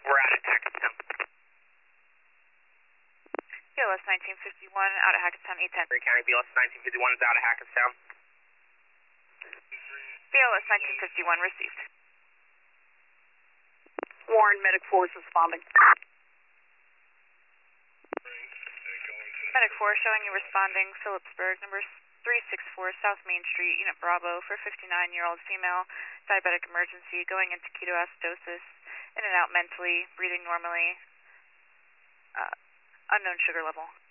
We're out at Hackettstown. BLS 1951 out of Hackettstown 810. Erie County, BLS 1951 is out of Hackettstown. BLS 1951 received. Warren, Medic 4 is responding. Medic 4 showing you responding, Phillipsburg, number 364 South Main Street, Unit Bravo, for 59-year-old female, diabetic emergency, going into ketoacidosis, in and out mentally, breathing normally, unknown sugar level.